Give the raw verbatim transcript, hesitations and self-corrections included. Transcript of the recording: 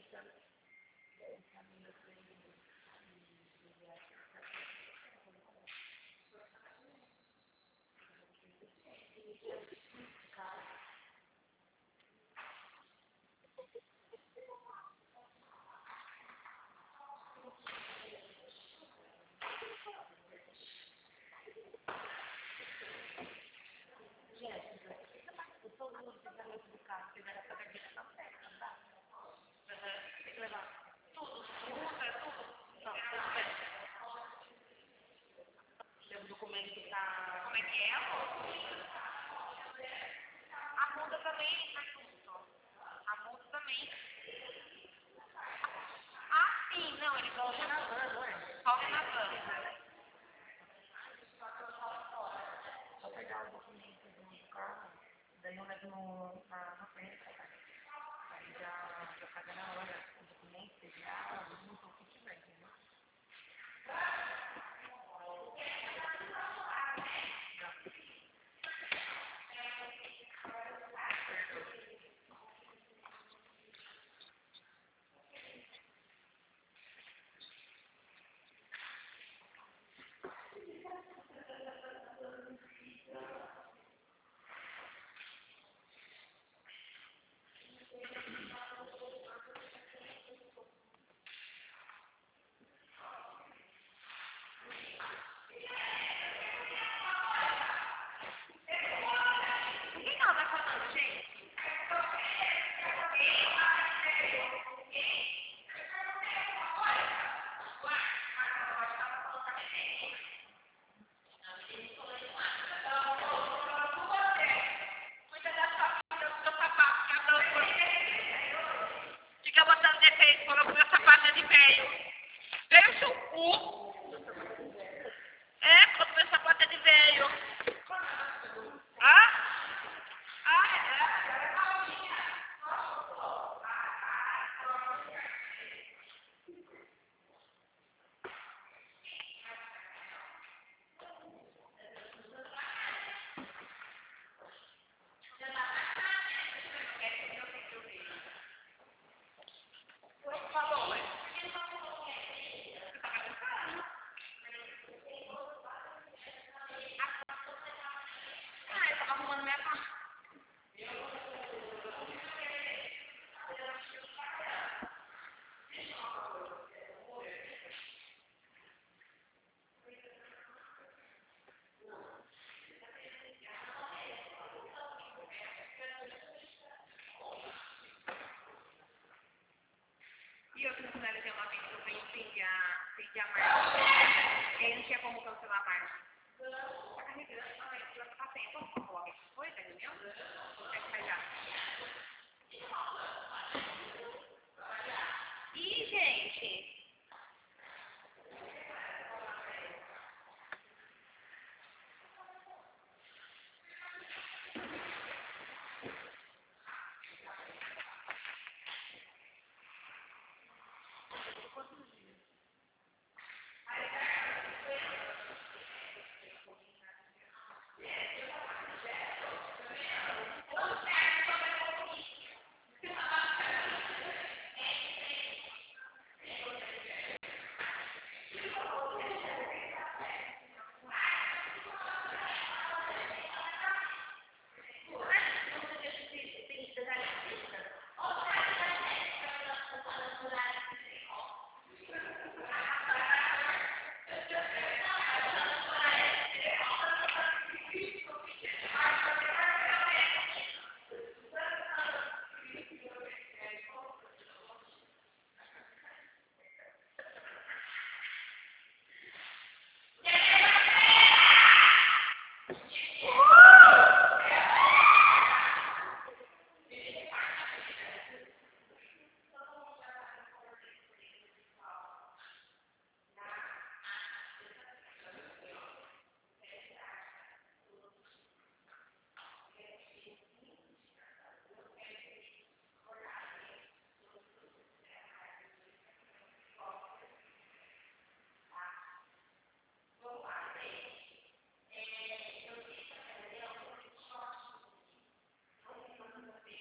Como é que é, amor? A muda também tá junto. A muda também. Ah, sim, não, ele volta na van, não é? Volta na van. Só pegar o documento do carro, daí eu levo no, na, na frente, aí já, já paga na hora o documento, pegar, não tô o que tiver, entendeu? O que ela tá falando, gente? Cuida da sua vida, do seu sapato, que a tampa. Fica botando defeito quando o meu sapato é de velho. Veio o seu cu. É, quando o meu sapato é de velho. Ah? Ah, é? Falou, mas... Ah, eu tava arrumando minha parte. E eu fiz uma vez que eu venho pedir a, pedir a marca. Ele não tinha como cancelar a marca.